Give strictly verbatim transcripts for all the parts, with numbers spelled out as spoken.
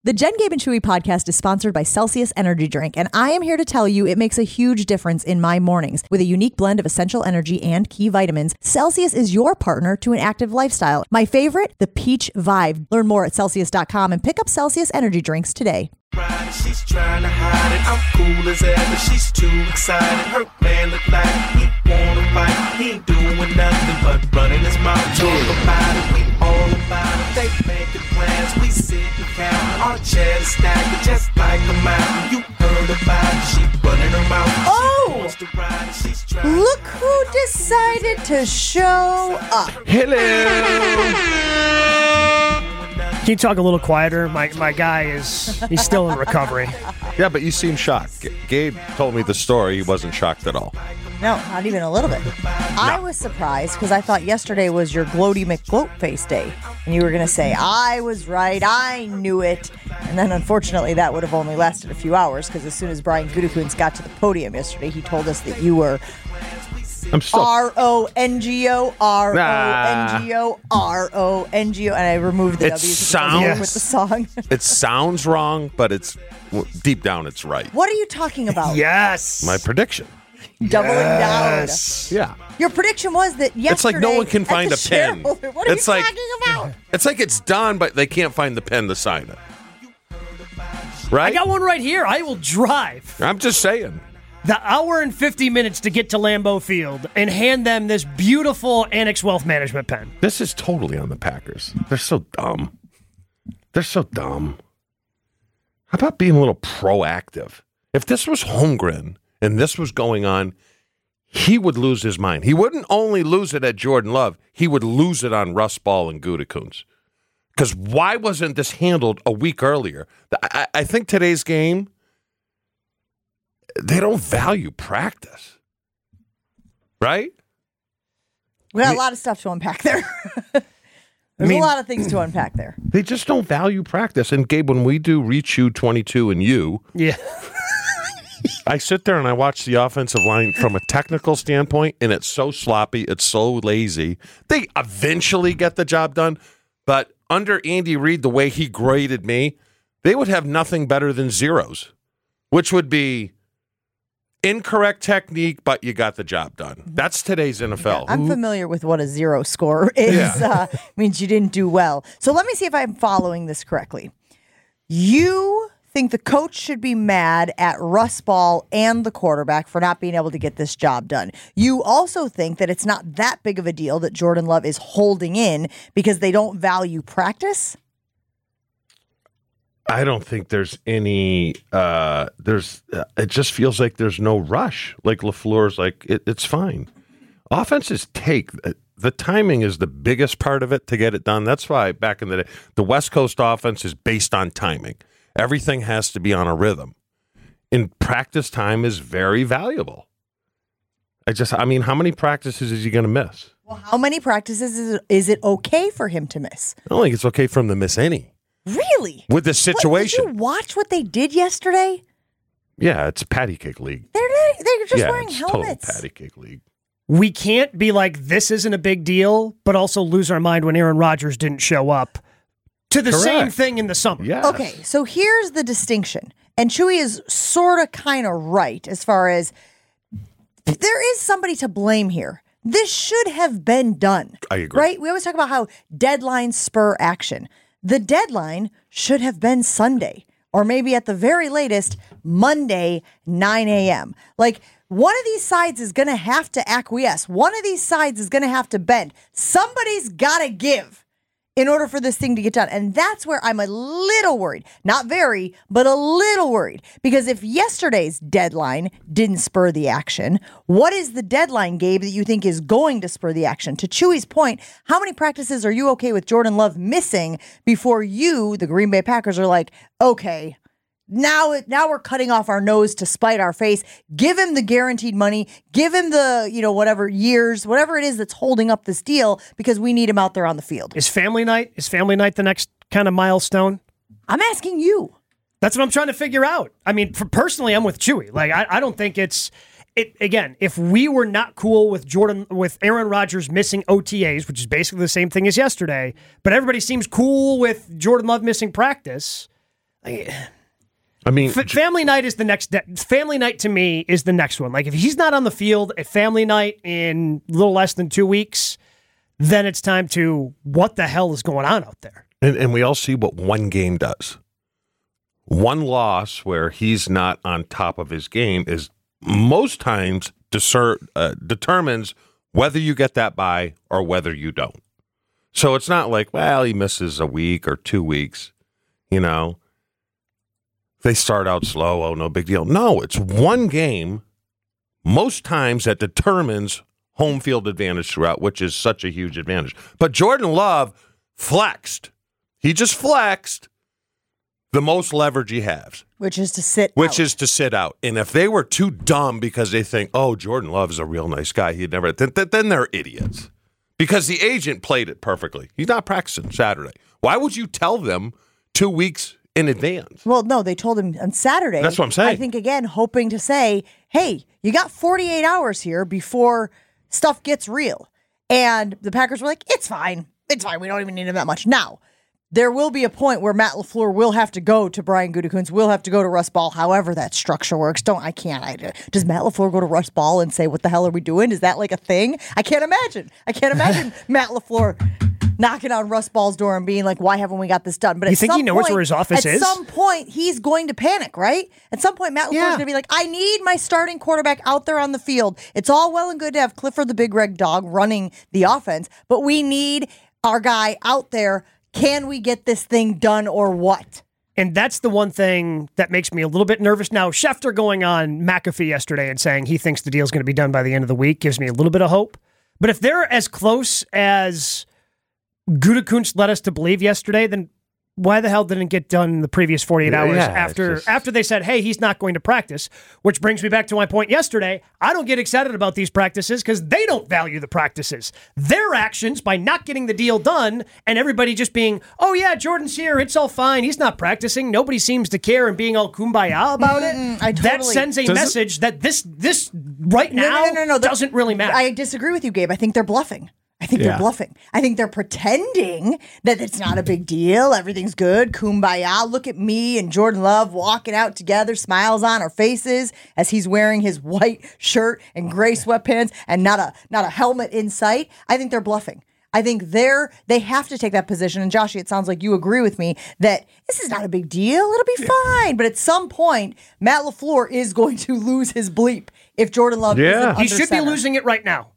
The Jen, Gabe, and Chewy podcast is sponsored by Celsius Energy Drink, and I am here to tell you it makes a huge difference in my mornings. With a unique blend of essential energy and key vitamins, Celsius is your partner to an active lifestyle. My favorite, the Peach Vibe. Learn more at Celsius dot com and pick up Celsius Energy Drinks today. She's trying to hide it. I'm cool as ever. She's too excited. Her man look like he wanna fight. He ain't doing nothing but running his mouth. Talk about it. We all about it. They making plans. We sit and count. Our chairs stacked just like a mountain. You heard about it. She running her mouth. Oh! Look who decided to show up. Hello. Can you talk a little quieter? My my guy is, he's still in recovery. Yeah, but you seem shocked. G- Gabe told me the story. He wasn't shocked at all. No, not even a little bit. No. I was surprised because I thought yesterday was your gloaty McGloat face day. And you were going to say, I was right, I knew it. And then unfortunately that would have only lasted a few hours because as soon as Brian Gutekunst got to the podium yesterday, he told us that you were I'm still R O N G O, R O N G O, R O N G O, and I removed the It W's sounds, with the song. It sounds wrong, but it's deep down it's right. What are you talking about? Yes. My prediction. Doubling yes. down. Yeah. Your prediction was that yesterday. It's like no one can find a pen. What are it's you like, talking about? It's like it's done, but they can't find the pen to sign it. Right? I got one right here. I will drive I'm just saying. the hour and fifty minutes to get to Lambeau Field and hand them this beautiful Annex Wealth Management pen. This is totally on the Packers. They're so dumb. They're so dumb. How about being a little proactive? If this was Holmgren and this was going on, he would lose his mind. He wouldn't only lose it at Jordan Love, he would lose it on Russ Ball and Gutekunst. Because why wasn't this handled a week earlier? I, I think today's game, they don't value practice. Right? We got I mean, a lot of stuff to unpack there. There's I mean, a lot of things to unpack there. They just don't value practice. And Gabe, when we do Reach You twenty-two and you, Yeah. I sit there and I watch the offensive line from a technical standpoint, and it's so sloppy, it's so lazy. They eventually get the job done, but under Andy Reid, the way he graded me, they would have nothing better than zeros, which would be incorrect technique, but you got the job done. That's today's N F L. Yeah, I'm Who- familiar with what a zero score is. Yeah. Uh, means you didn't do well. So let me see if I'm following this correctly. You think the coach should be mad at Russ Ball and the quarterback for not being able to get this job done. You also think that it's not that big of a deal that Jordan Love is holding in because they don't value practice? I don't think there's any, uh, there's, uh, it just feels like there's no rush. Like LaFleur's like, it, it's fine. Offenses take, the timing is the biggest part of it to get it done. That's why back in the day, the West Coast offense is based on timing. Everything has to be on a rhythm. And practice time is very valuable. I just, I mean, how many practices is he going to miss? Well, how many practices is it, is it okay for him to miss? I don't think it's okay for him to miss any. Really? With this situation. What, did you watch what they did yesterday? Yeah, it's a patty cake league. They're they're just yeah, wearing it's helmets. Total patty cake league. We can't be like, this isn't a big deal, but also lose our mind when Aaron Rodgers didn't show up to the Correct. same thing in the summer. Yes. Okay, so here's the distinction. And Chewy is sort of kind of right as far as there is somebody to blame here. This should have been done. I agree. Right? We always talk about how deadlines spur action. The deadline should have been Sunday, or maybe at the very latest, Monday, nine a.m. Like, one of these sides is going to have to acquiesce. One of these sides is going to have to bend. Somebody's got to give in order for this thing to get done. And that's where I'm a little worried. Not very, but a little worried. Because if yesterday's deadline didn't spur the action, what is the deadline, Gabe, that you think is going to spur the action? To Chewy's point, how many practices are you okay with Jordan Love missing before you, the Green Bay Packers, are like, okay, Now, now we're cutting off our nose to spite our face. Give him the guaranteed money. Give him the, you know, whatever years, whatever it is that's holding up this deal because we need him out there on the field. Is family night, is family night the next kind of milestone? I'm asking you. That's what I'm trying to figure out. I mean, for, personally, I'm with Chewy. Like, I, I don't think it's, it. Again, if we were not cool with Jordan, with Aaron Rodgers missing O T As, which is basically the same thing as yesterday, but everybody seems cool with Jordan Love missing practice, I mean, F- family night is the next. De- family night to me is the next one. Like if he's not on the field at family night in a little less than two weeks, then it's time to what the hell is going on out there. and, and we all see what one game does. One loss where he's not on top of his game is most times discer- uh, determines whether you get that bye or whether you don't. So it's not like, well, he misses a week or two weeks, you know. They start out slow, oh, no big deal. No, it's one game most times that determines home field advantage throughout, which is such a huge advantage. But Jordan Love flexed. He just flexed the most leverage he has. Which is to sit Which out. is to sit out. And if they were too dumb because they think, oh, Jordan Love is a real nice guy, he'd never, then, then they're idiots. Because the agent played it perfectly. He's not practicing Saturday. Why would you tell them two weeks in advance? Well, no, they told him on Saturday. That's what I'm saying. I think, again, hoping to say, hey, you got forty-eight hours here before stuff gets real. And the Packers were like, it's fine. It's fine. We don't even need him that much. Now, there will be a point where Matt LaFleur will have to go to Brian Gutekunst, will have to go to Russ Ball, however that structure works. Don't, I can't. I, does Matt LaFleur go to Russ Ball and say, what the hell are we doing? Is that like a thing? I can't imagine. I can't imagine Matt LaFleur knocking on Russ Ball's door and being like, why haven't we got this done? But You at think some he knows point, where his office at is? some point, he's going to panic, right? At some point, Matt LaFleur's Yeah. going to be like, I need my starting quarterback out there on the field. It's all well and good to have Clifford the Big Red Dog running the offense, but we need our guy out there. Can we get this thing done or what? And that's the one thing that makes me a little bit nervous now. Schefter going on McAfee yesterday and saying he thinks the deal's going to be done by the end of the week gives me a little bit of hope. But if they're as close as Gutekunst led us to believe yesterday, then why the hell didn't it get done in the previous forty-eight Yeah, hours yeah, after it's just- after they said, hey, he's not going to practice? Which brings me back to my point yesterday. I don't get excited about these practices because they don't value the practices. Their actions by not getting the deal done and everybody just being, oh yeah, Jordan's here, it's all fine, he's not practicing, nobody seems to care, and being all kumbaya about it, I that totally- sends a Does it- message that this this right No, now no, no, no, no. doesn't really matter. I disagree with you, Gabe. I think they're bluffing. I think Yeah. they're bluffing. I think they're pretending that it's not a big deal. Everything's good. Kumbaya. Look at me and Jordan Love walking out together, smiles on our faces as he's wearing his white shirt and gray sweatpants and not a not a helmet in sight. I think they're bluffing. I think they're they have to take that position. And Joshy, it sounds like you agree with me that this is not a big deal. It'll be fine. But at some point, Matt LaFleur is going to lose his bleep if Jordan Love Yeah. isn't He under should be center. losing it right now.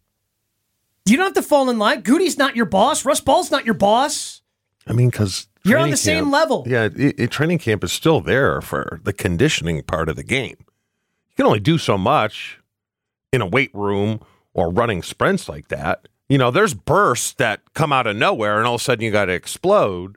You don't have to fall in line. Goody's not your boss. Russ Ball's not your boss. I mean, because You're on the same level. Yeah, it, it- training camp is still there for the conditioning part of the game. You can only do so much in a weight room or running sprints like that. You know, there's bursts that come out of nowhere, and all of a sudden you got to explode.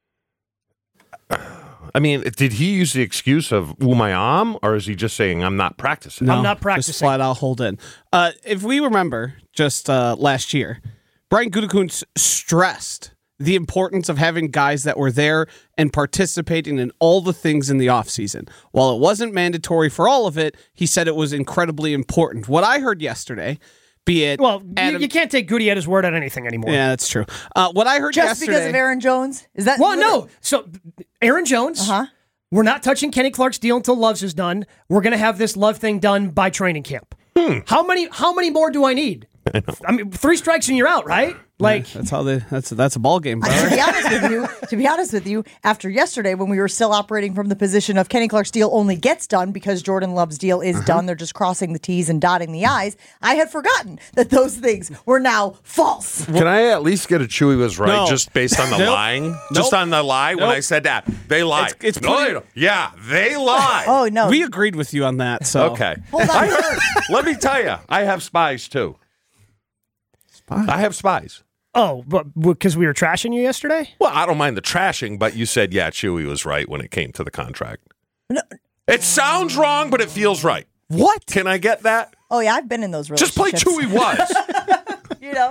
I mean, did he use the excuse of "ooh, my arm," or is he just saying, "I'm not practicing"? I'm not Just practicing. flat out hold in. Uh, if we remember, just uh, last year, Brian Gutekunst stressed the importance of having guys that were there and participating in all the things in the offseason. While it wasn't mandatory for all of it, he said it was incredibly important. What I heard yesterday, be it Well, you, Adam- you can't take Goody at his word on anything anymore. yeah, that's true. Uh, what I heard Just yesterday, because of Aaron Jones? Is that Well, no. So, Aaron Jones, Uh-huh. we're not touching Kenny Clark's deal until Love's is done. We're going to have this Love thing done by training camp. Hmm. How many How many more do I need? I mean, three strikes and you're out, right? Like, that's how they. That's that's a ball game, to brother. be honest with you, to be honest with you, after yesterday when we were still operating from the position of Kenny Clark's deal only gets done because Jordan Love's deal is done, they're just crossing the T's and dotting the I's, I had forgotten that those things were now false. Can I at least get a Chewy was right No. just based on the Nope. lying? Just Nope. on the lie when Nope. I said that. They lied. It's- it's no, pretty- they don't. Yeah, they lie. Oh no. We agreed with you on that. So Okay. Hold on. I heard. Let me tell you, I have spies too. I have spies. oh, but because we were trashing you yesterday? Well, I don't mind the trashing, but you said, yeah, Chewy was right when it came to the contract. It sounds wrong, but it feels right. what? Can I get that? Oh yeah, I've been in those Just play relationships. Chewy was. You know?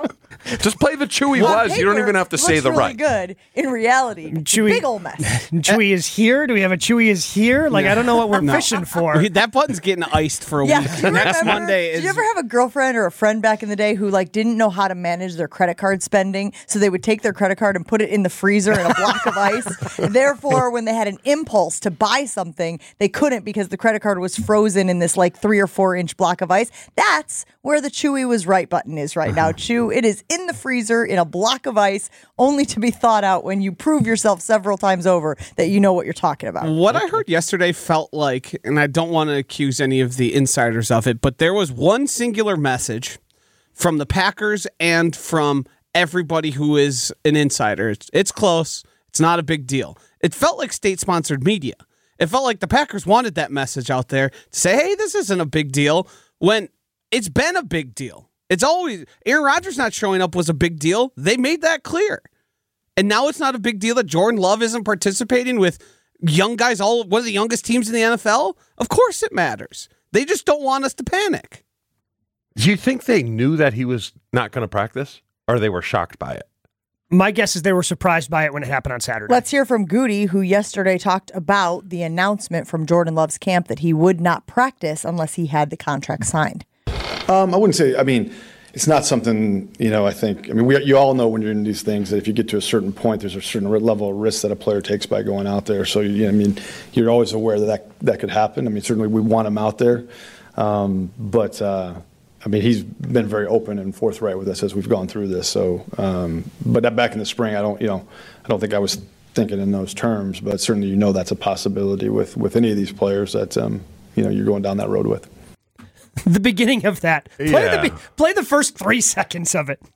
Just play the Chewy On was. You don't paper, even have to say looks the really right. good. In reality, Chewy- big old mess. Chewy is here. Do we have a Chewy is here? Like I don't know what we're fishing for. That button's getting iced for a Yeah, week. do you Next remember- Monday is. Did you ever have a girlfriend or a friend back in the day who like didn't know how to manage their credit card spending, so they would take their credit card and put it in the freezer in a block of ice? And therefore, when they had an impulse to buy something, they couldn't because the credit card was frozen in this like three or four inch block of ice. That's where the Chewy was right button is right now. Chew, it is in the freezer in a block of ice, only to be thought out when you prove yourself several times over that you know what you're talking about. What I heard yesterday felt like, and I don't want to accuse any of the insiders of it, but there was one singular message from the Packers and from everybody who is an insider. It's, it's close. It's not a big deal. It felt like state-sponsored media. It felt like the Packers wanted that message out there to say, hey, this isn't a big deal, when it's been a big deal. It's always Aaron Rodgers not showing up was a big deal. They made that clear. And now it's not a big deal that Jordan Love isn't participating with young guys, all one of the youngest teams in the N F L. Of course it matters. They just don't want us to panic. Do you think they knew that he was not going to practice, or they were shocked by it? My guess is they were surprised by it when it happened on Saturday. Let's hear from Goody, who yesterday talked about the announcement from Jordan Love's camp that he would not practice unless he had the contract signed. Um, I wouldn't say, I mean, it's not something, you know, I think, I mean, we, you all know when you're in these things that if you get to a certain point, there's a certain level of risk that a player takes by going out there. So, you know, I mean, you're always aware that that, that could happen. I mean, certainly we want him out there. Um, but, uh, I mean, he's been very open and forthright with us as we've gone through this. So, um, but that back in the spring, I don't, you know, I don't think I was thinking in those terms, but certainly, you know, that's a possibility with, with any of these players that, um, you know, you're going down that road with. The beginning of that. Play, Yeah. the, be- play the first three seconds of it.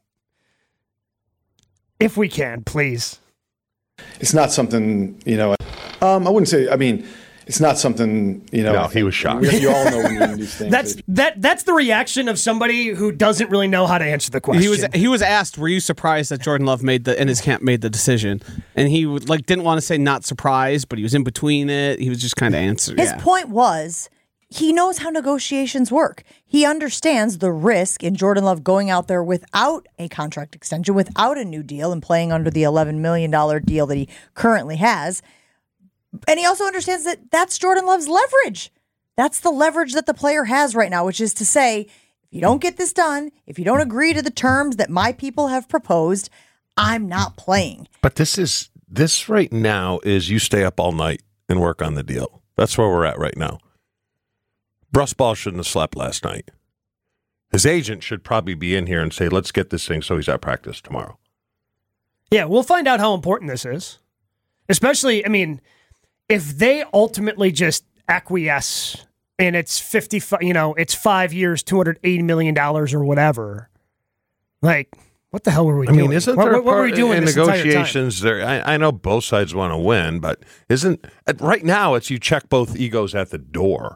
If we can, please. It's not something, you know, um, I wouldn't say, I mean, it's not something, you know. No, I he think was shocked. we- You all know when you're in these things. That's that- that. That's the reaction of somebody who doesn't really know how to answer the question. He was he was asked, "Were you surprised that Jordan Love made the and his camp made the decision?" And he would, like didn't want to say not surprised, but he was in between it. He was just kind of answering. His Yeah. point was he knows how negotiations work. He understands the risk in Jordan Love going out there without a contract extension, without a new deal, and playing under the eleven million dollars deal that he currently has. And he also understands that that's Jordan Love's leverage. That's the leverage that the player has right now, which is to say, if you don't get this done, if you don't agree to the terms that my people have proposed, I'm not playing. But this is this right now is you stay up all night and work on the deal. That's where we're at right now. Russ Ball shouldn't have slept last night. His agent should probably be in here and say, let's get this thing so he's at practice tomorrow. Yeah, we'll find out how important this is. Especially, I mean, if they ultimately just acquiesce and it's fifty, you know, it's five years, two hundred eighty million dollars or whatever, like, what the hell were we I doing? mean, isn't what, there what, what were we part doing in this entire time? negotiations there? I, I know both sides want to win, but isn't right now it's you check both egos at the door,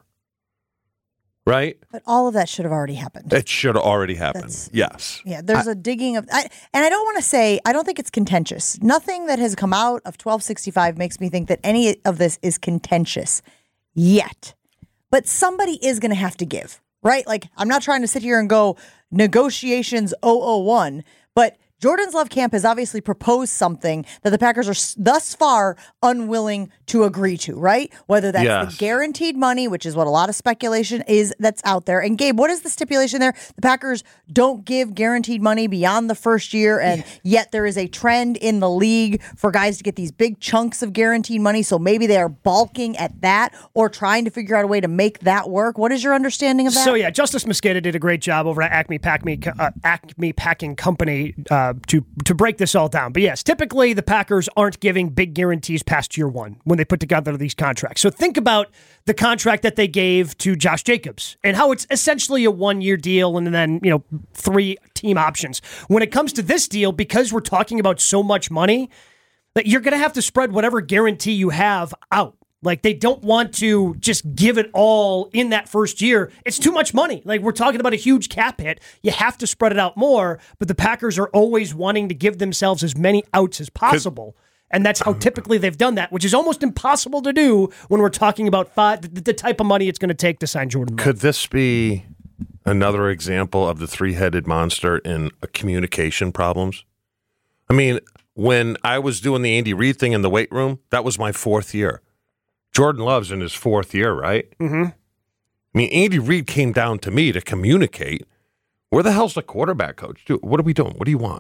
right? But all of that should have already happened. It should have already happened. That's- Yes. Yeah, there's a digging of, I, and I don't want to say, I don't think it's contentious. Nothing that has come out of twelve sixty-five makes me think that any of this is contentious yet. But somebody is going to have to give, right? Like, I'm not trying to sit here and go negotiations oh oh one, but Jordan's Love Camp has obviously proposed something that the Packers are s- thus far unwilling to agree to, right? Whether that's Yes. the guaranteed money, which is what a lot of speculation is that's out there. And Gabe, what is the stipulation there? The Packers don't give guaranteed money beyond the first year, and yet there is a trend in the league for guys to get these big chunks of guaranteed money. So maybe they are balking at that or trying to figure out a way to make that work. What is your understanding of that? So yeah, Justice Mosqueda did a great job over at Acme Pack- uh, Acme Packing Company uh, to to break this all down. But yes, typically the Packers aren't giving big guarantees past year one when they put together these contracts. So think about the contract that they gave to Josh Jacobs and how it's essentially a one-year deal and then, you know, three team options. When it comes to this deal, because we're talking about so much money, that you're going to have to spread whatever guarantee you have out. Like, they don't want to just give it all in that first year. It's too much money. Like, we're talking about a huge cap hit. You have to spread it out more, but the Packers are always wanting to give themselves as many outs as possible. And that's how typically they've done that, which is almost impossible to do when we're talking about five, the, the type of money it's going to take to sign Jordan Love. Could this be another example of the three-headed monster in uh, communication problems? I mean, when I was doing the Andy Reid thing in the weight room, that was my fourth year. Jordan Love's in his fourth year, right? Mm-hmm. I mean, Andy Reid came down to me to communicate. Where the hell's the quarterback coach? Dude, what are we doing? What do you want?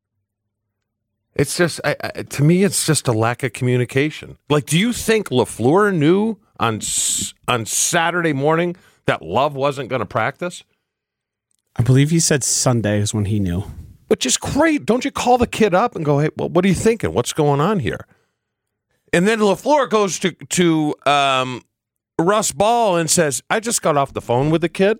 It's just, I, I, to me, it's just a lack of communication. Like, do you think LaFleur knew on on Saturday morning that Love wasn't going to practice? I believe he said Sunday is when he knew. Which is great. Don't you call the kid up and go, hey, well, what are you thinking? What's going on here? And then LaFleur goes to, to um, Russ Ball and says, I just got off the phone with the kid.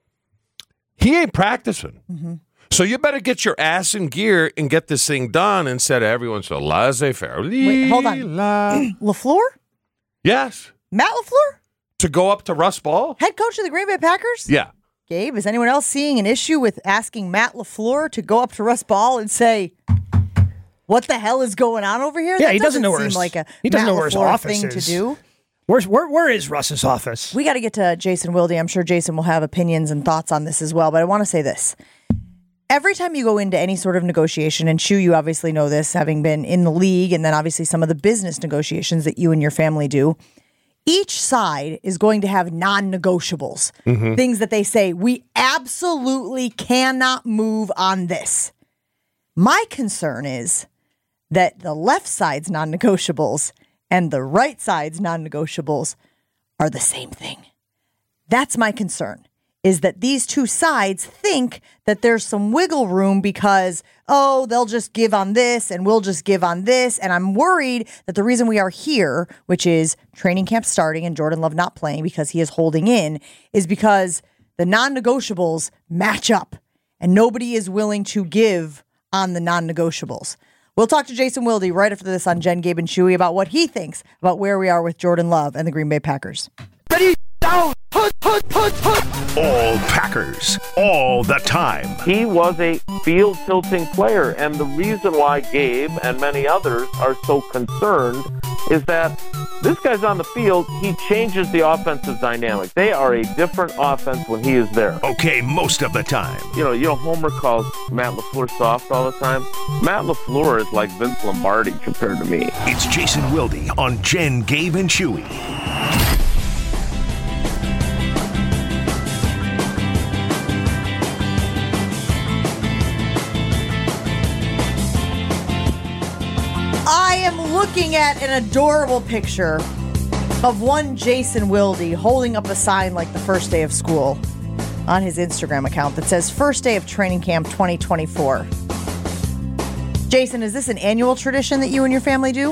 He ain't practicing. Mm-hmm. So you better get your ass in gear and get this thing done instead of everyone so laissez-faire. Wait, hold on. LaFleur? Yes. Matt LaFleur? To go up to Russ Ball? Head coach of the Green Bay Packers? Yeah. Gabe, is anyone else seeing an issue with asking Matt LaFleur to go up to Russ Ball and say, what the hell is going on over here? Yeah, that he doesn't know seem where his, like a he doesn't Matt know where his LaFleur office thing is. to do. Where's, where, where is Russ's office? We got to get to Jason Wilde. I'm sure Jason will have opinions and thoughts on this as well, but I want to say this. Every time you go into any sort of negotiation, and Shu, you obviously know this, having been in the league, and then obviously some of the business negotiations that you and your family do, each side is going to have non-negotiables, mm-hmm. things that they say, we absolutely cannot move on this. My concern is that the left side's non-negotiables and the right side's non-negotiables are the same thing. That's my concern, is that these two sides think that there's some wiggle room because, oh, they'll just give on this and we'll just give on this. And I'm worried that the reason we are here, which is training camp starting and Jordan Love not playing because he is holding in, is because the non-negotiables match up and nobody is willing to give on the non-negotiables. We'll talk to Jason Wilde right after this on Jen, Gabe, and Chewy about what he thinks about where we are with Jordan Love and the Green Bay Packers. Ready, down, put, put, put, put. All Packers, all the time. He was a field-tilting player, and the reason why Gabe and many others are so concerned is that this guy's on the field, he changes the offensive dynamic. They are a different offense when he is there. Okay, most of the time. You know, you know, Homer calls Matt LaFleur soft all the time. Matt LaFleur is like Vince Lombardi compared to me. It's Jason Wilde on Jen, Gabe, and Chewy. I am looking at an adorable picture of one Jason Wilde holding up a sign like the first day of school on his Instagram account that says first day of training camp twenty twenty-four. Jason, is this an annual tradition that you and your family do?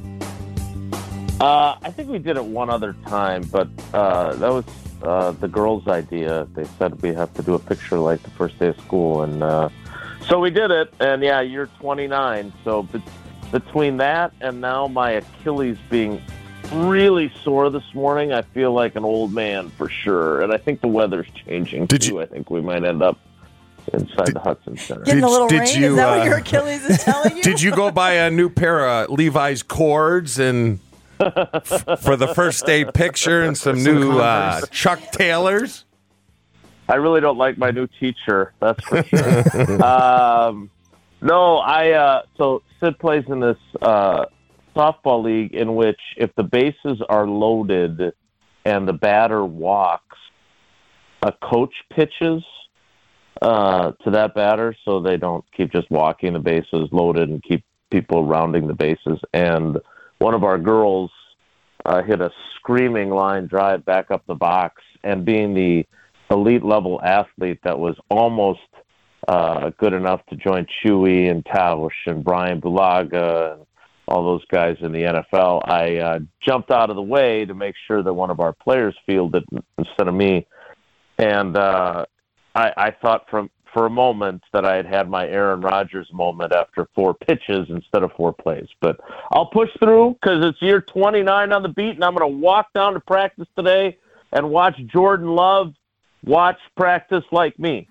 Uh, I think we did it one other time, but uh, that was uh, the girls' idea. They said we have to do a picture like the first day of school, and uh, so we did it. And yeah, you're twenty-nine, so be- between that and now my Achilles being really sore this morning, I feel like an old man for sure. And I think the weather's changing Did too. you- I think we might end up inside Did- the Hudson Center. Getting a little did rain? you, Is that uh, what your Achilles is telling you? Did you go buy a new pair of Levi's cords and f- for the first day picture and some new uh, Chuck Taylors? I really don't like my new teacher. That's for sure. um, no, I. Uh, so Sid plays in this uh, softball league in which, if the bases are loaded and the batter walks, a coach pitches uh, to that batter so they don't keep just walking the bases loaded and keep people rounding the bases. And one of our girls uh, hit a screaming line drive back up the box, and being the elite level athlete that was almost uh, good enough to join Chewy and Tausch and Brian Bulaga and all those guys in the N F L, I uh, jumped out of the way to make sure that one of our players fielded instead of me. And uh, I, I thought from for a moment that I had had my Aaron Rodgers moment after four pitches instead of four plays. But I'll push through because it's year twenty-nine on the beat, and I'm going to walk down to practice today and watch Jordan Love watch practice like me.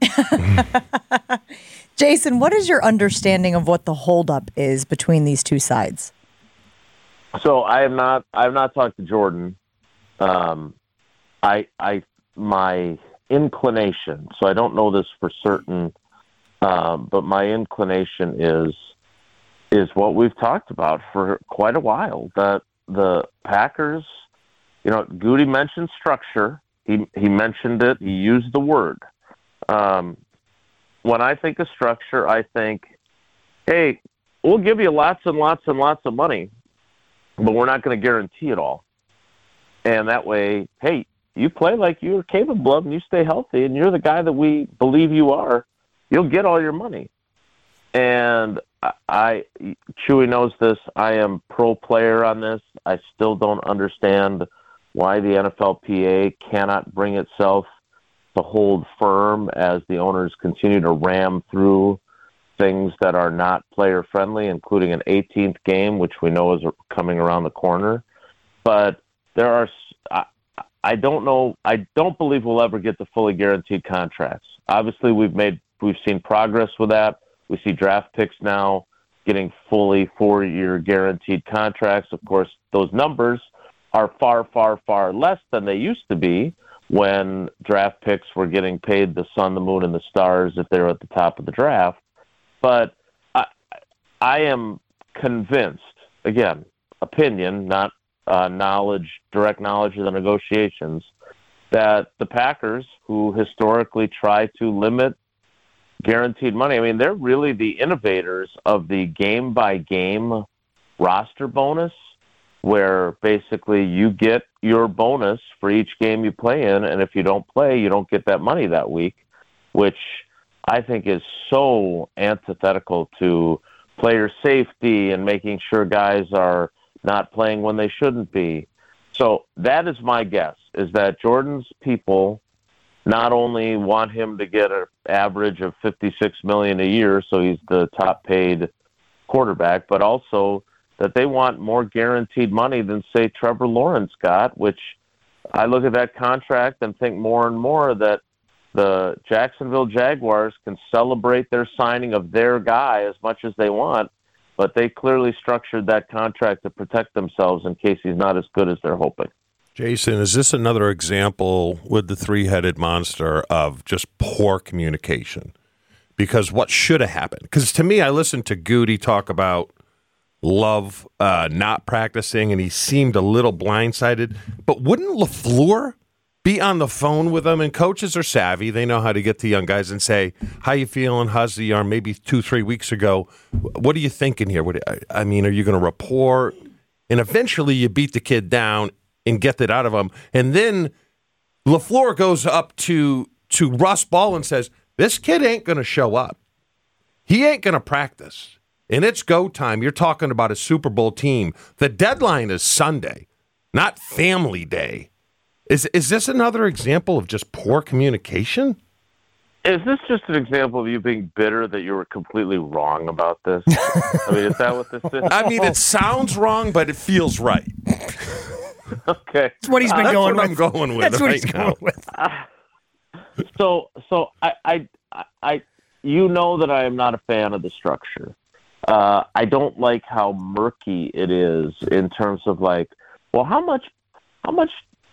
Jason, what is your understanding of what the holdup is between these two sides? So I have not I have not talked to Jordan. Um, I I my inclination, so I don't know this for certain, um, but my inclination is is what we've talked about for quite a while, that the Packers, you know, Goody mentioned structure. He he mentioned it. He used the word. Um, when I think of structure, I think, hey, we'll give you lots and lots and lots of money, but we're not going to guarantee it all. And that way, hey, you play like you're capable of and you stay healthy and you're the guy that we believe you are, you'll get all your money. And I, Chewy knows this, I am pro player on this. I still don't understand why the N F L P A cannot bring itself to hold firm as the owners continue to ram through things that are not player friendly, including an eighteenth game, which we know is coming around the corner. But there are, I, I don't know, I don't believe we'll ever get the fully guaranteed contracts. Obviously, we've made, we've seen progress with that. We see draft picks now getting fully four-year guaranteed contracts. Of course, those numbers are far, far, far less than they used to be when draft picks were getting paid the sun, the moon, and the stars if they were at the top of the draft. But I, I am convinced, again, opinion, not uh, knowledge, direct knowledge of the negotiations, that the Packers, who historically try to limit guaranteed money, I mean, they're really the innovators of the game-by-game roster bonus, where basically you get your bonus for each game you play in, and if you don't play, you don't get that money that week, which I think is so antithetical to player safety and making sure guys are not playing when they shouldn't be. So that is my guess, is that Jordan's people not only want him to get an average of fifty-six million dollars a year, so he's the top paid quarterback, but also that they want more guaranteed money than, say, Trevor Lawrence got, which I look at that contract and think more and more that the Jacksonville Jaguars can celebrate their signing of their guy as much as they want, but they clearly structured that contract to protect themselves in case he's not as good as they're hoping. Jason, is this another example with the three-headed monster of just poor communication? Because what should have happened? Because to me, I listened to Goody talk about Love uh, not practicing, and he seemed a little blindsided. But wouldn't LaFleur be on the phone with them? And coaches are savvy. They know how to get to young guys and say, how you feeling? How's the arm? Maybe two, three weeks ago. What are you thinking here? What, I mean, are you going to report? And eventually you beat the kid down and get that out of him. And then LaFleur goes up to, to Russ Ball and says, this kid ain't going to show up. He ain't going to practice. And it's go time. You're talking about a Super Bowl team. The deadline is Sunday, not family day. Is is this another example of just poor communication? Is this just an example of you being bitter that you were completely wrong about this? I mean, is that what this is? I mean, it sounds wrong, but it feels right. Okay. That's what he's been uh, going that's with. what I'm going with That's what right he's now. going with. Uh, so, so I, I, I, you know that I am not a fan of the structure. Uh, I don't like how murky it is in terms of like, well, how much, how much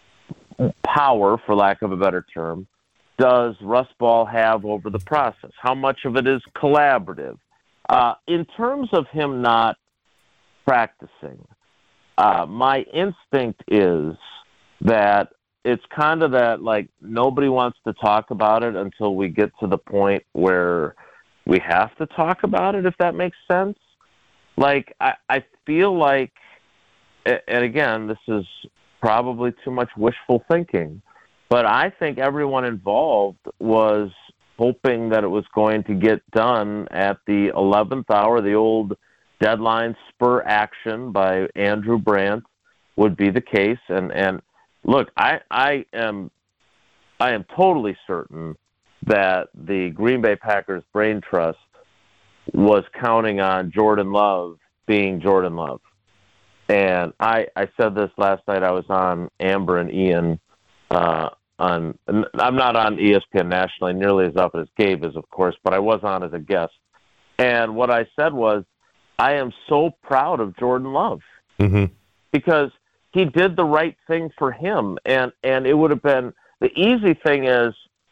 power, for lack of a better term, does Russ Ball have over the process? How much of it is collaborative? Uh, in terms of him not practicing, uh, my instinct is that it's kind of that, like, nobody wants to talk about it until we get to the point where we have to talk about it, if that makes sense. Like, I, I feel like, and again, this is probably too much wishful thinking, but I think everyone involved was hoping that it was going to get done at the eleventh hour. The old deadline spur action by Andrew Brandt would be the case. And, and look, I, I am, I am totally certain that the Green Bay Packers brain trust was counting on Jordan Love being Jordan Love. And I, I said this last night. I was on Amber and Ian uh, on, I'm not on E S P N nationally nearly as often as Gabe is, of course, but I was on as a guest. And what I said was, I am so proud of Jordan Love Mm-hmm. because he did the right thing for him. And, and it would have been, the easy thing is,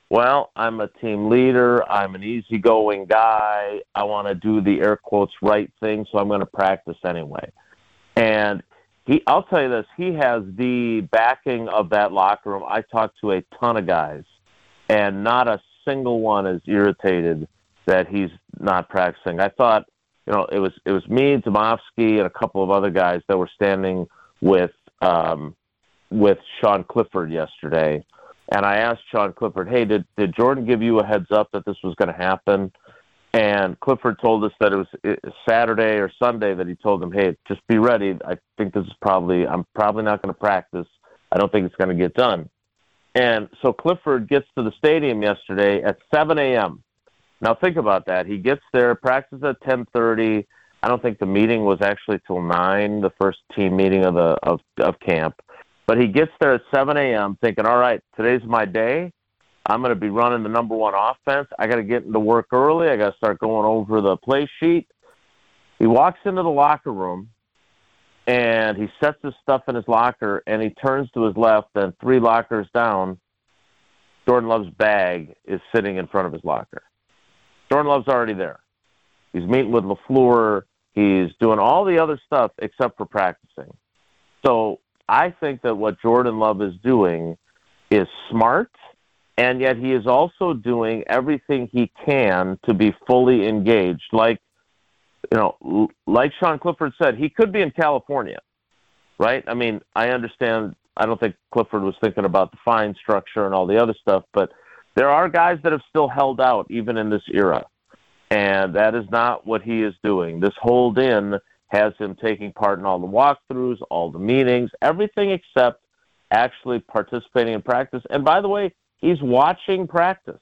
well, I'm a team leader. I'm an easygoing guy. I want to do the air quotes right thing, so I'm going to practice anyway. And he, I'll tell you this, he has the backing of that locker room. I talked to a ton of guys, and not a single one is irritated that he's not practicing. I thought, you know, it was it was me, Domofsky, and a couple of other guys that were standing with um, with Sean Clifford yesterday. And I asked Sean Clifford, hey, did, did Jordan give you a heads up that this was going to happen? And Clifford told us that it was it, Saturday or Sunday that he told them, hey, just be ready. I think this is probably, I'm probably not going to practice. I don't think it's going to get done. And so Clifford gets to the stadium yesterday at seven a.m. Now think about that. He gets there, practices at ten thirty. I don't think the meeting was actually till nine, the first team meeting of the of, of camp. But he gets there at seven a.m. thinking, all right, today's my day. I'm going to be running the number one offense. I got to get into work early. I got to start going over the play sheet. He walks into the locker room, and he sets his stuff in his locker, and he turns to his left, and three lockers down, Jordan Love's bag is sitting in front of his locker. Jordan Love's already there. He's meeting with LaFleur. He's doing all the other stuff except for practicing. So I think that what Jordan Love is doing is smart, and yet he is also doing everything he can to be fully engaged. Like, you know, like Sean Clifford said, he could be in California, right? I mean, I understand. I don't think Clifford was thinking about the fine structure and all the other stuff, but there are guys that have still held out even in this era, and that is not what he is doing. This hold in has him taking part in all the walkthroughs, all the meetings, everything except actually participating in practice. And by the way, he's watching practice.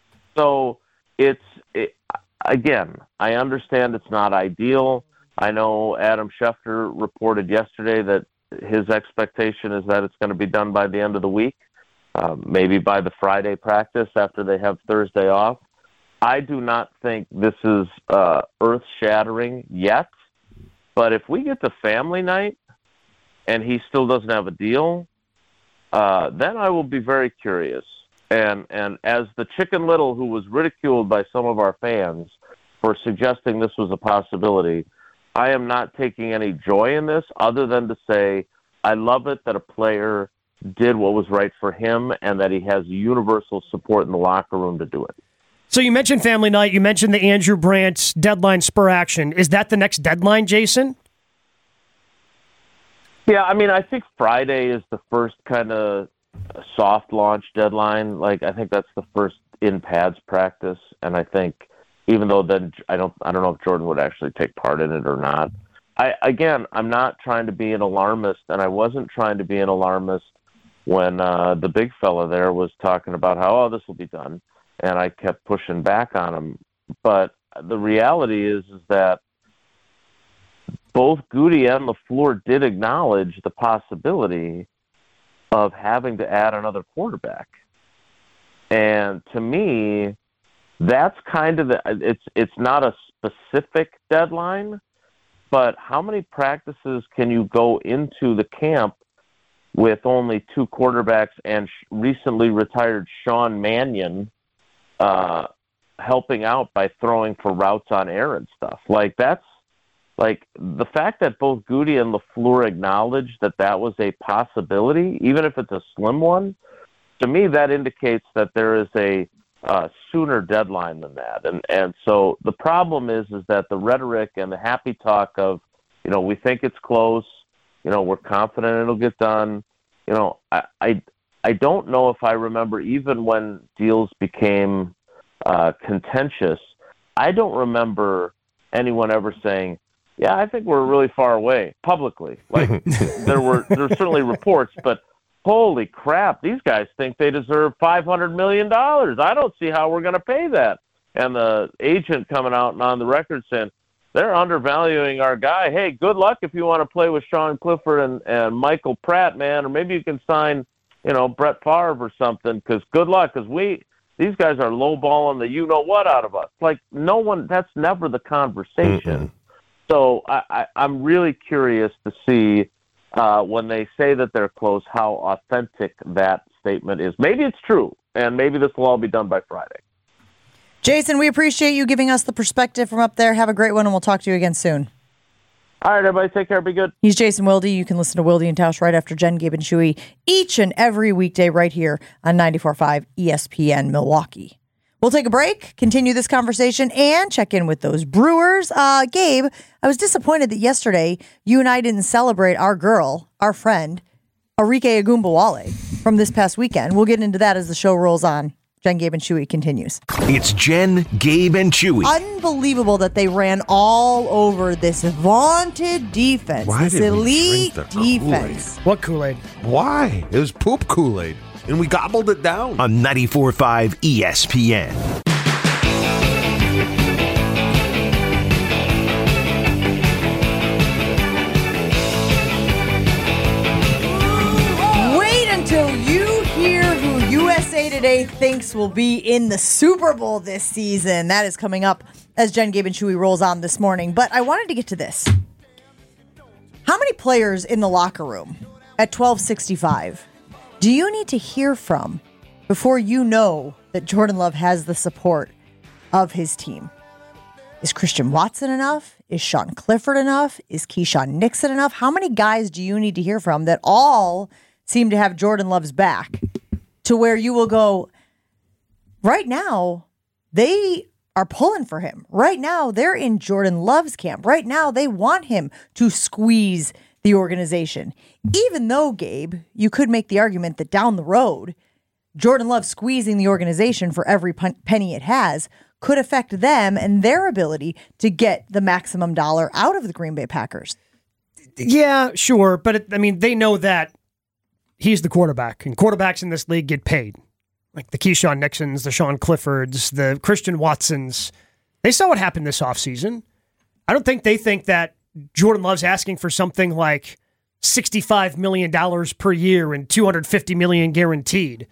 So it's, it, again, I understand it's not ideal. I know Adam Schefter reported yesterday that his expectation is that it's going to be done by the end of the week, uh, maybe by the Friday practice after they have Thursday off. I do not think this is uh, earth-shattering yet. But if we get to family night and he still doesn't have a deal, uh, then I will be very curious. And and as the Chicken Little, who was ridiculed by some of our fans for suggesting this was a possibility, I am not taking any joy in this other than to say I love it that a player did what was right for him and that he has universal support in the locker room to do it. So you mentioned family night. You mentioned the Andrew Brandt deadline spur action. Is that the next deadline, Jason? Yeah, I mean, I think Friday is the first kind of soft launch deadline. Like, I think that's the first in pads practice, and I think even though then I don't, I don't know if Jordan would actually take part in it or not. I again, I'm not trying to be an alarmist, and I wasn't trying to be an alarmist when uh, the big fella there was talking about how, oh, this will be done. And I kept pushing back on him. But the reality is, is that both Goody and LaFleur did acknowledge the possibility of having to add another quarterback. And to me, that's kind of the, it's, it's not a specific deadline, but how many practices can you go into the camp with only two quarterbacks and recently retired Sean Mannion Uh, helping out by throwing for routes on air and stuff. Like, that's like the fact that both Goody and LaFleur acknowledged that that was a possibility, even if it's a slim one, to me that indicates that there is a uh, sooner deadline than that. And and so the problem is is that the rhetoric and the happy talk of, you know, we think it's close, you know, we're confident it'll get done. You know, I I, I don't know if I remember even when deals became uh, contentious, I don't remember anyone ever saying, yeah, I think we're really far away publicly. Like there were there were certainly reports, but holy crap, these guys think they deserve five hundred million dollars. I don't see how we're going to pay that. And the agent coming out and on the record saying, they're undervaluing our guy. Hey, good luck if you want to play with Sean Clifford and, and Michael Pratt, man, or maybe you can sign, you know, Brett Favre or something, because good luck, because we, these guys are lowballing the you-know-what out of us. Like, no one, that's never the conversation. Mm-mm. So I, I, I'm really curious to see uh, when they say that they're close, how authentic that statement is. Maybe it's true. and maybe this will all be done by Friday. Jason, we appreciate you giving us the perspective from up there. Have a great one, and we'll talk to you again soon. All right, everybody, take care. Be good. He's Jason Wilde. You can listen to Wilde and Tausch right after Jen, Gabe, and Shuey each and every weekday right here on ninety-four point five E S P N Milwaukee. We'll take a break, continue this conversation, and check in with those Brewers. Uh, Gabe, I was disappointed that yesterday you and I didn't celebrate our girl, our friend, Arike Ogunbowale from this past weekend. We'll get into that as the show rolls on. Jen, Gabe, and Chewy continues. It's Jen, Gabe, and Chewy. Unbelievable that they ran all over this vaunted defense, Why this did we elite drink the defense. What Kool-Aid? Why? It was poop Kool-Aid, and we gobbled it down. On ninety-four point five E S P N. Wait until you hear who U S A Today thinks will be in the Super Bowl this season. That is coming up as Jen, Gabe, and Chewy rolls on this morning. But I wanted to get to this. How many players in the locker room at twelve sixty-five do you need to hear from before you know that Jordan Love has the support of his team? Is Christian Watson enough? Is Sean Clifford enough? Is Keyshawn Nixon enough? How many guys do you need to hear from that all seem to have Jordan Love's back to where you will go, right now, they are pulling for him. Right now, they're in Jordan Love's camp. Right now, they want him to squeeze the organization. Even though, Gabe, you could make the argument that down the road, Jordan Love squeezing the organization for every penny it has could affect them and their ability to get the maximum dollar out of the Green Bay Packers. Yeah, sure. But, it, I mean, they know that he's the quarterback, and quarterbacks in this league get paid. Like the Keyshawn Nixons, the Sean Cliffords, the Christian Watsons. They saw what happened this offseason. I don't think they think that Jordan Love's asking for something like sixty-five million dollars per year and two hundred fifty million dollars guaranteed.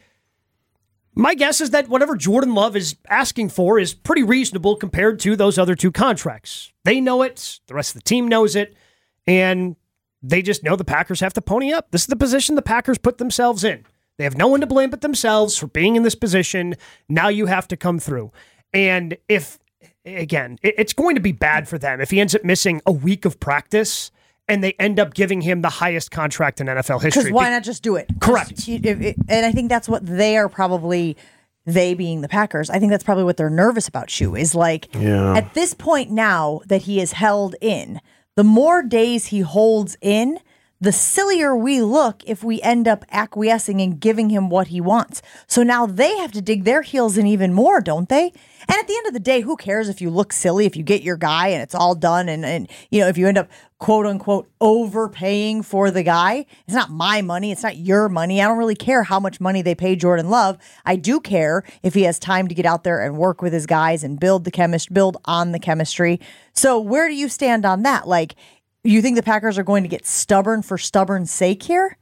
My guess is that whatever Jordan Love is asking for is pretty reasonable compared to those other two contracts. They know it. The rest of the team knows it. And they just know the Packers have to pony up. This is the position the Packers put themselves in. They have no one to blame but themselves for being in this position. Now you have to come through. And if, again, it's going to be bad for them if he ends up missing a week of practice and they end up giving him the highest contract in N F L history. Because why not just do it? Correct. Just, if it, and I think that's what they are probably, they being the Packers, I think that's probably what they're nervous about, Shu, is like, Yeah. at this point now that he is held in, the more days he holds in, the sillier we look if we end up acquiescing and giving him what he wants. So now they have to dig their heels in even more, don't they? And at the end of the day, who cares if you look silly, if you get your guy and it's all done and, and you know, if you end up quote unquote overpaying for the guy. It's not my money. It's not your money. I don't really care how much money they pay Jordan Love. I do care if he has time to get out there and work with his guys and build the chemist, build on the chemistry. So where do you stand on that? Like, you think the Packers are going to get stubborn for stubborn's sake here?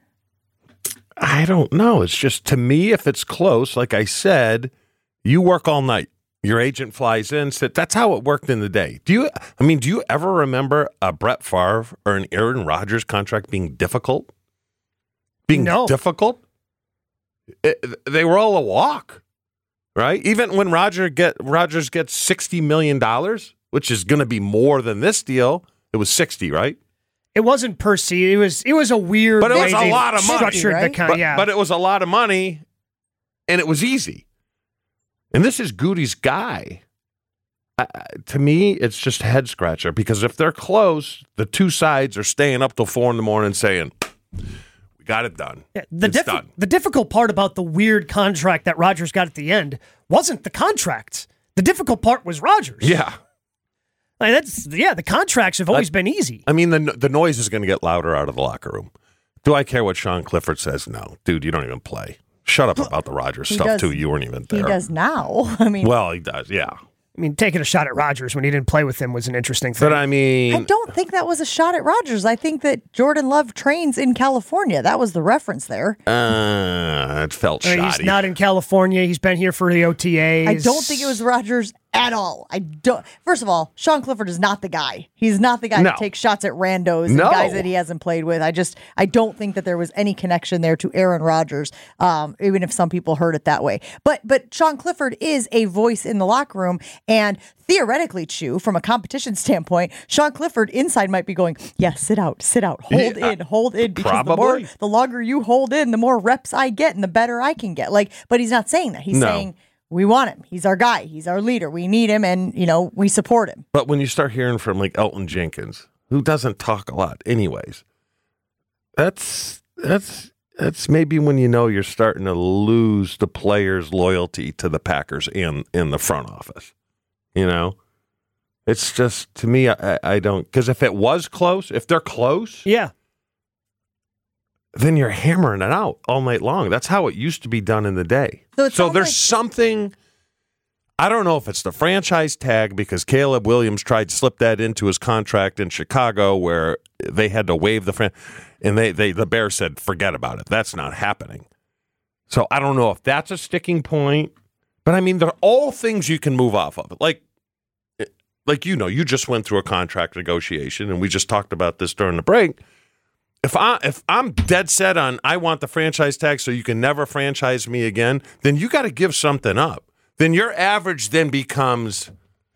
I don't know. It's just, to me, if it's close, like I said, you work all night. Your agent flies in. Sit. That's how it worked in the day. Do you? I mean, do you ever remember a Brett Favre or an Aaron Rodgers contract being difficult? Being No. difficult? It, they were all a walk, right? Even when Roger get Rodgers gets sixty million dollars, which is going to be more than this deal. It was sixty, right? It wasn't per seat. It was it was a weird But it way was a they lot of money, structured right? the con- But, yeah. but it was a lot of money, and it was easy. And this is Goody's guy. Uh, to me, it's just a head scratcher because if they're close, the two sides are staying up till four in the morning saying, "We got it done. Yeah, the, it's diffi- done." the difficult part about the weird contract that Rodgers got at the end wasn't the contract. The difficult part was Rodgers. Yeah. Like that's yeah, the contracts have always been easy. I mean, the the noise is going to get louder out of the locker room. Do I care what Sean Clifford says? No. Dude, you don't even play. Shut up about the Rodgers He stuff, does- too. You weren't even there. He does now. I mean, Well, he does, yeah. I mean, taking a shot at Rodgers when he didn't play with him was an interesting thing. But I mean, I don't think that was a shot at Rodgers. I think that Jordan Love trains in California. That was the reference there. uh, it felt I mean, shoddy. he's not in California. He's been here for the O T As. I don't think it was Rodgers At all. I don't. First of all, Sean Clifford is not the guy. He's not the guy No. to take shots at randos and No. guys that he hasn't played with. I just, I don't think that there was any connection there to Aaron Rodgers, um, even if some people heard it that way. But, but Sean Clifford is a voice in the locker room, and theoretically, Chew, from a competition standpoint, Sean Clifford inside might be going, yeah, sit out, sit out, hold Yeah, in, hold in, because the probably. more, the longer you hold in, the more reps I get and the better I can get. Like, but he's not saying that. He's No. saying, we want him. He's our guy. He's our leader. We need him, and you know we support him. But when you start hearing from like Elton Jenkins, who doesn't talk a lot, anyways, that's that's that's maybe when you know you're starting to lose the players' loyalty to the Packers in in the front office. You know, it's just to me, I, I don't because if it was close, if they're close, Yeah. then you're hammering it out all night long. That's how it used to be done in the day. So it sounds there's like- something, I don't know if it's the franchise tag because Caleb Williams tried to slip that into his contract in Chicago where they had to waive the fran- and they, they the Bears said, forget about it. That's not happening. So I don't know if that's a sticking point, but I mean, they're all things you can move off of. Like, like you know, you just went through a contract negotiation, and we just talked about this during the break. If I if I'm dead set on I want the franchise tag so you can never franchise me again, then you got to give something up. Then your average then becomes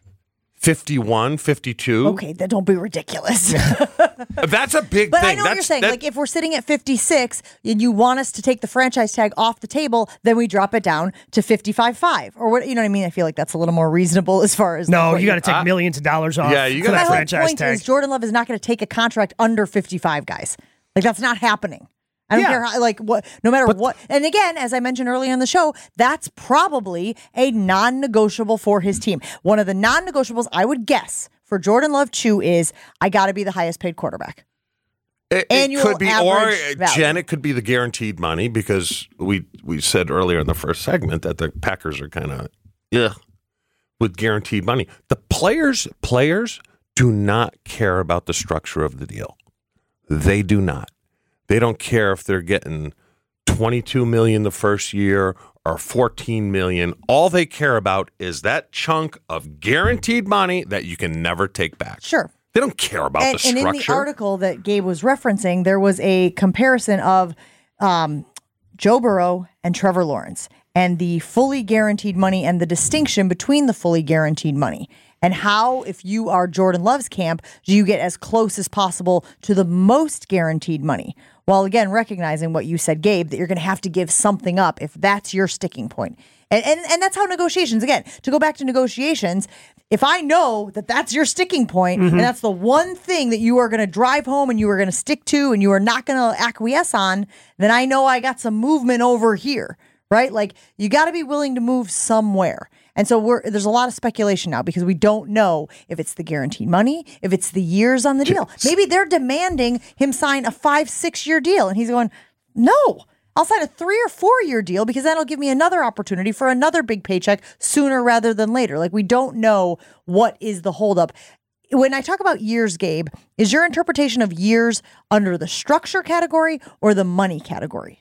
fifty-one, fifty-two. Okay, then don't be ridiculous. That's a big But thing. I know what That's, you're saying. that- Like if we're sitting at fifty-six and you want us to take the franchise tag off the table, then we drop it down to fifty-five five or what? You know what I mean? I feel like that's a little more reasonable as far as No, like, what you got to take I- millions of dollars off. Yeah, you for gotta- that My whole franchise point tag. is Jordan Love is not going to take a contract under fifty-five guys. Like that's not happening. I don't Yeah. care how, like what, no matter what. And again, as I mentioned earlier in the show, that's probably a non-negotiable for his team. One of the non-negotiables I would guess for Jordan Love Chew is I got to be the highest paid quarterback. It, Annual it could be, or average value. Jen, it could be the guaranteed money because we we said earlier in the first segment that the Packers are kind of yeah with guaranteed money. The players players do not care about the structure of the deal. They do not. They don't care if they're getting twenty-two million dollars the first year or fourteen million dollars. All they care about is that chunk of guaranteed money that you can never take back. Sure. They don't care about And, the and structure. in the article that Gabe was referencing, there was a comparison of um, Joe Burrow and Trevor Lawrence and the fully guaranteed money and the distinction between the fully guaranteed money. And how, if you are Jordan Love's camp, do you get as close as possible to the most guaranteed money? While again, recognizing what you said, Gabe, that you're going to have to give something up if that's your sticking point. And, and and that's how negotiations, again, to go back to negotiations, if I know that that's your sticking point, Mm-hmm. and that's the one thing that you are going to drive home and you are going to stick to and you are not going to acquiesce on, then I know I got some movement over here, right? Like you got to be willing to move somewhere. And so we're, there's a lot of speculation now because we don't know if it's the guaranteed money, if it's the years on the deal. Maybe they're demanding him sign a five, six year deal. And he's going, no, I'll sign a three or four year deal because that'll give me another opportunity for another big paycheck sooner rather than later. Like we don't know what is the holdup. When I talk about years, Gabe, is your interpretation of years under the structure category or the money category?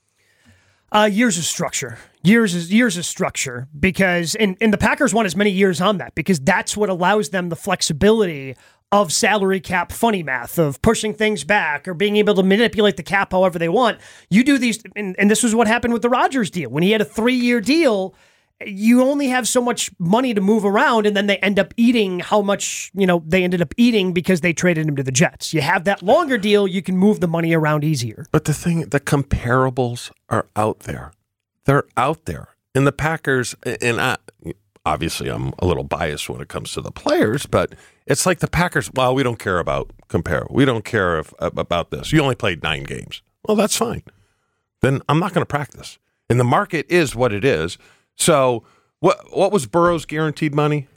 Uh, years of structure. Years is years of structure because and, and the Packers want as many years on that because that's what allows them the flexibility of salary cap funny math, of pushing things back or being able to manipulate the cap however they want. You do these, and, and this was what happened with the Rodgers deal. When he had a three-year deal, you only have so much money to move around, and then they end up eating how much, you know, they ended up eating because they traded him to the Jets. You have that longer deal, you can move the money around easier. But the thing, the comparables are out there. They're out there. And the Packers, and I, obviously I'm a little biased when it comes to the players, but it's like the Packers, well, we don't care about compare. We don't care if, about this. You only played nine games. Well, that's fine. Then I'm not going to practice. And the market is what it is. So what what was Burrow's guaranteed money?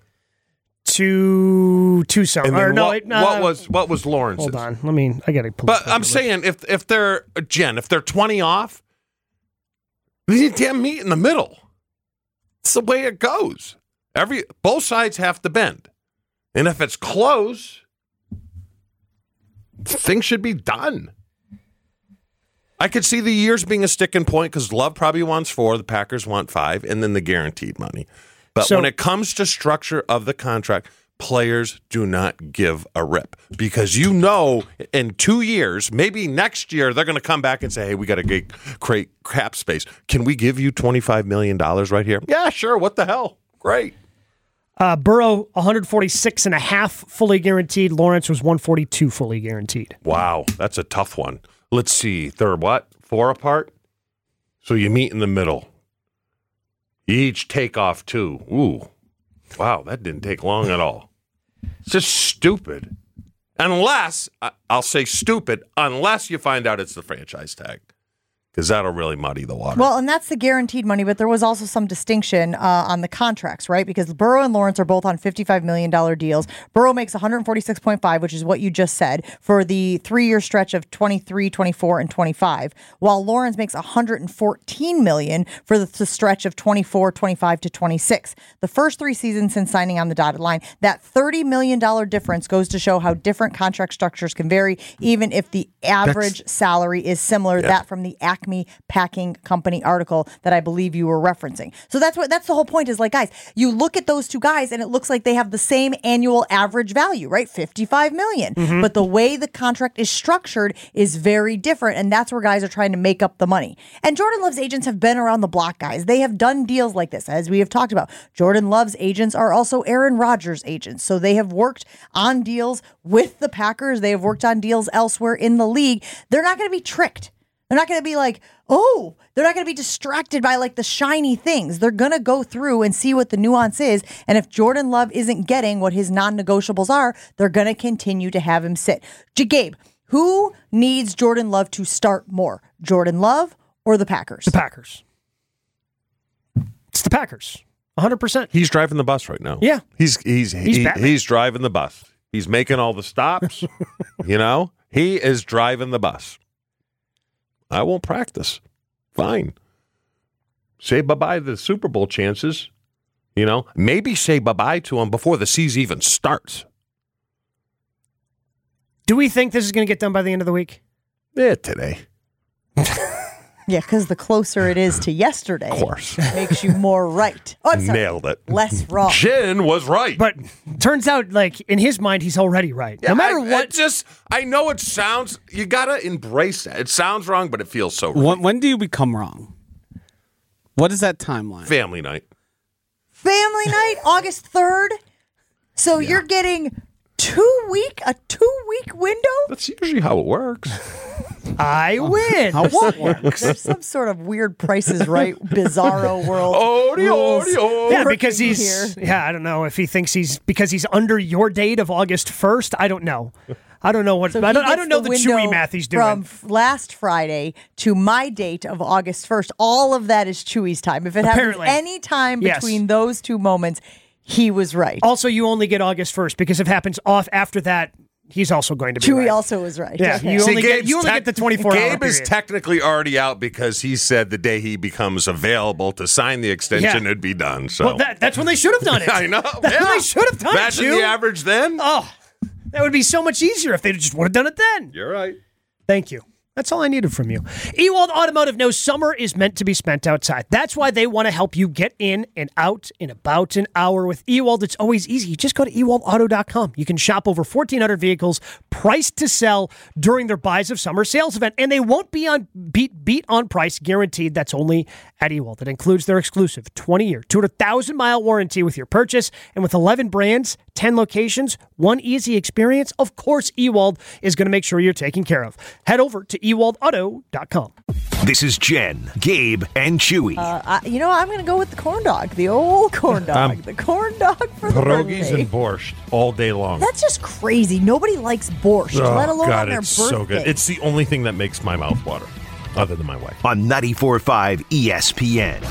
To two some And or then no, what, it, uh, what was what was Lawrence's? hold on. Let me I gotta pull But this up I'm real saying if if they're Jen, if they're twenty off, they need damn meet in the middle. It's the way it goes. Every both sides have to bend. And if it's close, things should be done. I could see the years being a sticking point because Love probably wants four, the Packers want five, and then the guaranteed money. But So- when it comes to structure of the contract, players do not give a rip because you know in two years, maybe next year, they're going to come back and say, hey, we got to get create cap space. Can we give you twenty-five million dollars right here? Yeah, sure. What the hell? Great. Uh, Burrow, one forty-six and a half fully guaranteed. Lawrence was one forty-two fully guaranteed. Wow, that's a tough one. Let's see. They're what? Four apart? So you meet in the middle. You each take off two. Ooh. Wow, that didn't take long at all. It's just stupid. Unless, I- I'll say stupid, unless you find out it's the franchise tag. Because that'll really muddy the water. Well, and that's the guaranteed money, but there was also some distinction uh, on the contracts, right? Because Burrow and Lawrence are both on fifty-five million dollars deals. Burrow makes one forty-six point five, which is what you just said, for the three-year stretch of twenty-three, twenty-four, and twenty-five, while Lawrence makes one hundred fourteen million dollars for the, the stretch of twenty-four, twenty-five to twenty-six. The first three seasons since signing on the dotted line, that thirty million dollars difference goes to show how different contract structures can vary, even if the average That's, salary is similar. Yeah. That from the Acme Packing Company article that I believe you were referencing. So that's what that's the whole point is, like, guys, you look at those two guys and it looks like they have the same annual average value, right? fifty-five million. Mm-hmm. But the way the contract is structured is very different, and that's where guys are trying to make up the money. And Jordan Love's agents have been around the block, guys. They have done deals like this, as we have talked about. Jordan Love's agents are also Aaron Rodgers' agents. So they have worked on deals with the Packers. They have worked on deals elsewhere in the league. They're not going to be tricked. They're not going to be like, oh, they're not going to be distracted by like the shiny things. They're going to go through and see what the nuance is. And if Jordan Love isn't getting what his non-negotiables are, they're going to continue to have him sit. J- Gabe, who needs Jordan Love to start more? Jordan Love or the Packers? The Packers. It's the Packers. one hundred percent. he's driving the bus right now. Yeah. He's he's He's he- Batman. he's driving the bus. He's making all the stops. You know? He is driving the bus. I won't practice. Fine. Say bye-bye to the Super Bowl chances. You know, maybe say bye-bye to him before the season even starts. Do we think this is going to get done by the end of the week? Yeah, today. Yeah, because the closer it is to yesterday, Of course. makes you more right. Oh, I'm sorry. Nailed it. Less wrong. Jen was right. But turns out, like, in his mind, he's already right. No matter I, what. it just, I know it sounds, you got to embrace that. It sounds wrong, but it feels so right. When, when do you become wrong? What is that timeline? Family night. Family night, August third. So you're getting two week, a two week window? That's usually how it works. I win. How what works? There's some sort of weird prices right, bizarro world. Odie, rules odie, odie. Yeah, working because he's, here. yeah, I don't know if he thinks he's, because he's under your date of August first. I don't know. I don't know what, So I he don't, I gets don't know the, window chewy math he's doing. From f- last Friday to my date of August first, all of that is Chewy's time. If it Apparently. happens any time Yes. between those two moments, he was right. Also, you only get August first because if it happens off after that, he's also going to be Chewy right. also was right. Yeah, Okay. you only get Gabe's you only tec- get the twenty-four hour Gabe is period. technically already out because he said the day he becomes available to sign the extension, Yeah. it'd be done. So Well, that, that's when they should have done it. I know. That's yeah. when they should have done Imagine it, the Chew. average then. Oh, that would be so much easier if they just would have done it then. You're right. Thank you. That's all I needed from you. Ewald Automotive knows summer is meant to be spent outside. That's why they want to help you get in and out in about an hour. With Ewald, it's always easy. You just go to ewald auto dot com. You can shop over fourteen hundred vehicles priced to sell during their Buys of Summer sales event, and they won't be on beat beat on price guaranteed. That's only at Ewald. It includes their exclusive twenty-year, two hundred thousand mile warranty with your purchase, and with eleven brands, ten locations, one easy experience, of course, Ewald is going to make sure you're taken care of. Head over to ewald auto dot com. This is Jen, Gabe, and Chewy. Uh, I, you know, I'm going to go with the corn dog, the old corn dog, Um, the corn dog for the Pierogies birthday. and borscht all day long. That's just crazy. Nobody likes borscht, Oh, let alone God, on their it's birthday. so good. It's the only thing that makes my mouth water, other than my wife. on ninety-four point five E S P N.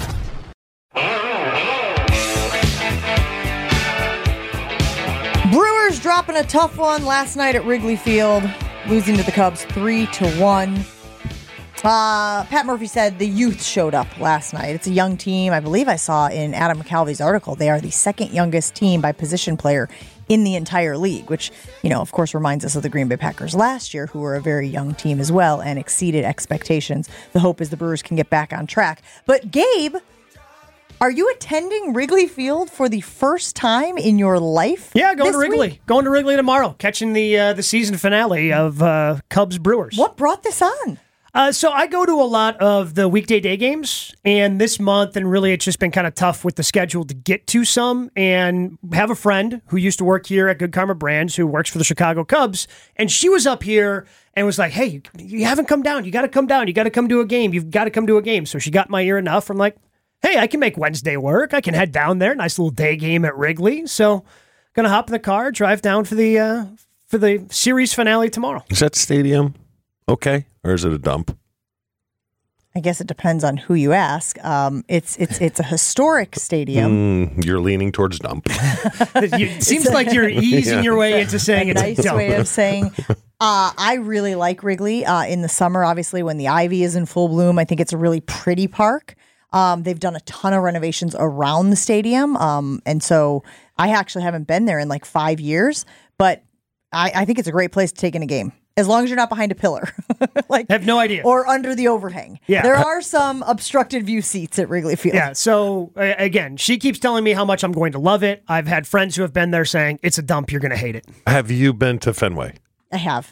Brewers dropping a tough one last night at Wrigley Field, losing to the Cubs three to one. Uh, Pat Murphy said the youth showed up last night. It's a young team. I believe I saw in Adam McCalvy's article they are the second youngest team by position player in the entire league, which, you know, of course, reminds us of the Green Bay Packers last year, who were a very young team as well and exceeded expectations. The hope is the Brewers can get back on track. But Gabe, Are you attending Wrigley Field for the first time in your life? Yeah, going to this Wrigley. week? Going to Wrigley tomorrow, catching the uh, the season finale of uh, Cubs Brewers. What brought this on? Uh, so I go to a lot of the weekday day games, and this month, and really it's just been kind of tough with the schedule to get to some, and have a friend who used to work here at Good Karma Brands who works for the Chicago Cubs, and she was up here and was like, hey, you, you haven't come down. You got to come down. You got to come to a game. You've got to come to a game. So she got my ear enough. I'm like, hey, I can make Wednesday work. I can head down there. Nice little day game at Wrigley. So going to hop in the car, drive down for the uh, for the series finale tomorrow. Is that stadium okay, or is it a dump? I guess it depends on who you ask. Um, it's it's it's a historic stadium. Mm, you're leaning towards dump. It seems like you're easing Yeah. your way into saying a it's nice a dump. way of saying. Uh, I really like Wrigley uh, in the summer. Obviously, when the ivy is in full bloom, I think it's a really pretty park. Um, they've done a ton of renovations around the stadium, um, and so I actually haven't been there in like five years. But I, I think it's a great place to take in a game, as long as you're not behind a pillar, like I have no idea. or under the overhang. Yeah. There are some obstructed view seats at Wrigley Field. Yeah, so uh, again, she keeps telling me how much I'm going to love it. I've had friends who have been there saying, it's a dump, you're going to hate it. Have you been to Fenway? I have.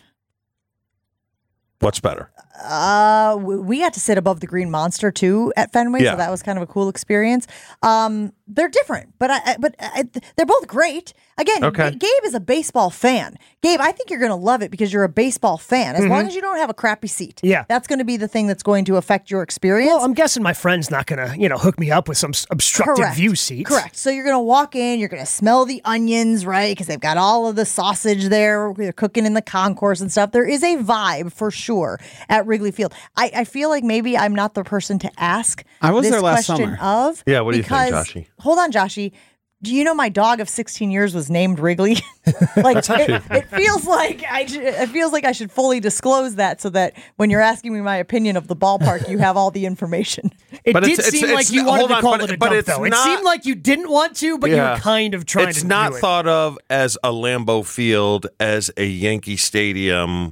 What's better? Uh, w- we got to sit above the Green Monster too at Fenway, Yeah. so that was kind of a cool experience. Um, they're different, but I, I- but I, they're both great. Again, Okay. G- Gabe is a baseball fan. Gabe, I think you're going to love it because you're a baseball fan. As long as you don't have a crappy seat, Yeah. that's going to be the thing that's going to affect your experience. Well, I'm guessing my friend's not going to, you know, hook me up with some s- obstructed Correct. view seats. Correct. So you're going to walk in, you're going to smell the onions, right? Because they've got all of the sausage there. They're cooking in the concourse and stuff. There is a vibe for sure at Wrigley Field. I, I feel like maybe I'm not the person to ask I was this there last question summer. of. Yeah, what do you think, because- Joshy? Hold on, Joshy. Do you know my dog of sixteen years was named Wrigley? Like it, it feels like I sh- it feels like I should fully disclose that so that when you're asking me my opinion of the ballpark, you have all the information. It But did it's- it's- seem like it's- you wanted hold to on, call but- it a but dump, it's though. It not- seemed like you didn't want to, but you were kind of trying it's to not do it. thought of as a Lambeau Field, as a Yankee Stadium,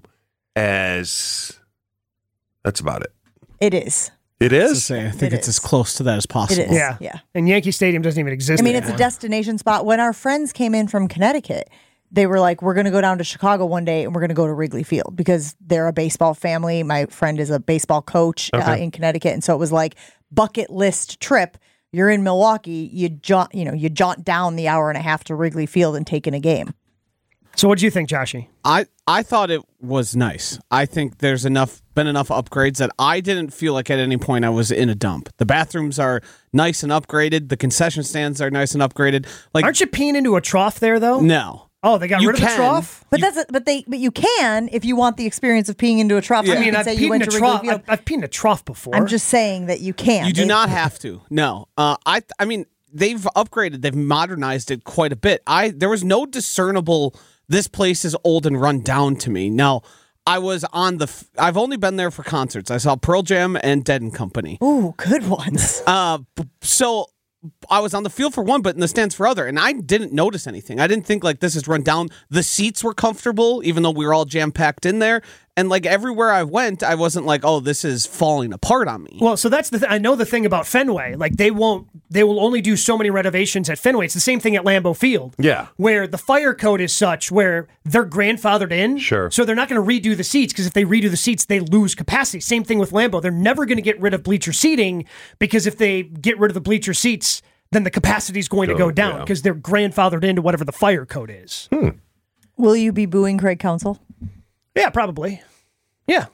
as that's about it. It is. It To is. say, I think It it's is. as close to that as possible. It is. Yeah. Yeah. And Yankee Stadium doesn't even exist I mean, it's a anymore. destination spot. When our friends came in from Connecticut, they were like, we're going to go down to Chicago one day and we're going to go to Wrigley Field because they're a baseball family. My friend is a baseball coach uh, Okay. in Connecticut. And so it was like bucket list trip. You're in Milwaukee, you jaunt, you know, you jaunt down the hour and a half to Wrigley Field and take in a game. So what do you think, Joshy? I, I thought it was nice. I think there's enough been enough upgrades that I didn't feel like at any point I was in a dump. The bathrooms are nice and upgraded. The concession stands are nice and upgraded. Like Aren't you peeing into a trough there, though? no. Oh, they got You rid of the can. trough? But that's a, but they but you can if you want the experience of peeing into a trough. Yeah. You I mean, can I've say peed you in went a to Wrigley trough. Field. I've, I've peed in a trough before. I'm just saying that you can. You do They- not have to. No. Uh, I I mean, they've upgraded, they've modernized it quite a bit. I there was no discernible this place is old and run down to me. Now, I was on the f- I've only been there for concerts. I saw Pearl Jam and Dead and Company. Ooh, good ones. Uh b- so I was on the field for one, but in the stands for other, and I didn't notice anything. I didn't think like this is run down. The seats were comfortable, even though we were all jam packed in there. And like everywhere I went, I wasn't like, oh, this is falling apart on me. Well, so that's the th- I know the thing about Fenway. Like they won't, they will only do so many renovations at Fenway. It's the same thing at Lambeau Field. Yeah. Where the fire code is such where they're grandfathered in. Sure. So they're not going to redo the seats because if they redo the seats, they lose capacity. Same thing with Lambeau. They're never going to get rid of bleacher seating because if they get rid of the bleacher seats, then the capacity is going to Go, go down yeah. because they're grandfathered into whatever the fire code is. Will you be booing Craig Counsell? Yeah, probably. Yeah.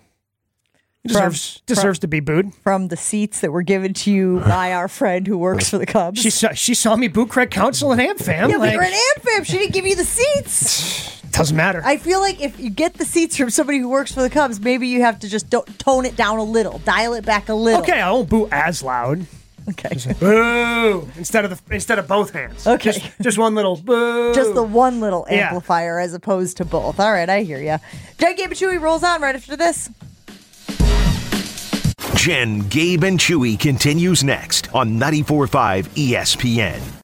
He deserves deserves to be booed. From the seats that were given to you by our friend who works for the Cubs. She saw she saw me boo Craig Counsell and AmFam. yeah, but like, you're an Amphib. She didn't give you the seats. doesn't matter. I feel like if you get the seats from somebody who works for the Cubs, maybe you have to just do- tone it down a little, dial it back a little. Okay, I won't boo as loud. Okay. Boo! Instead of the instead of both hands. Okay. Just, just one little boo. Just the one little Yeah. amplifier as opposed to both. All right, I hear you. Jen, Gabe, and Chewy rolls on right after this. Jen, Gabe, and Chewy continues next on ninety-four point five E S P N.